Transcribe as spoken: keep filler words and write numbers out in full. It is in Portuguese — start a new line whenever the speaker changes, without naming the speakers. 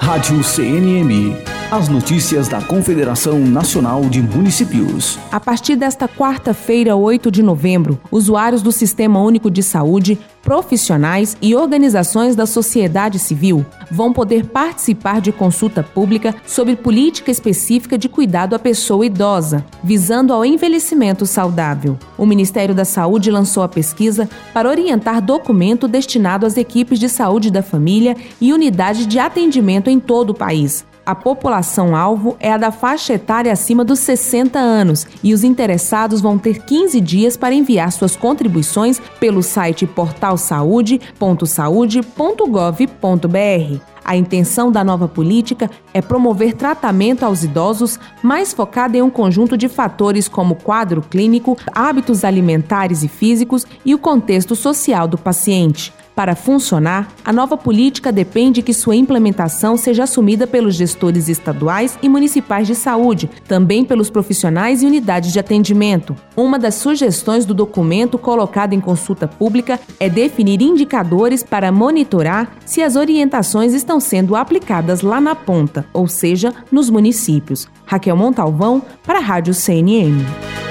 Rádio C N M. As notícias da Confederação Nacional de Municípios.
A partir desta quarta-feira, oito de novembro, usuários do Sistema Único de Saúde, profissionais e organizações da sociedade civil vão poder participar de consulta pública sobre política específica de cuidado à pessoa idosa, visando ao envelhecimento saudável. O Ministério da Saúde lançou a pesquisa para orientar documento destinado às equipes de saúde da família e unidade de atendimento em todo o país. A população-alvo é a da faixa etária acima dos sessenta anos e os interessados vão ter quinze dias para enviar suas contribuições pelo site portal saúde ponto saude ponto gov ponto br. A intenção da nova política é promover tratamento aos idosos mais focado em um conjunto de fatores como quadro clínico, hábitos alimentares e físicos e o contexto social do paciente. Para funcionar, a nova política depende que sua implementação seja assumida pelos gestores estaduais e municipais de saúde, também pelos profissionais e unidades de atendimento. Uma das sugestões do documento colocado em consulta pública é definir indicadores para monitorar se as orientações estão sendo aplicadas lá na ponta, ou seja, nos municípios. Raquel Montalvão, para a Rádio C N M.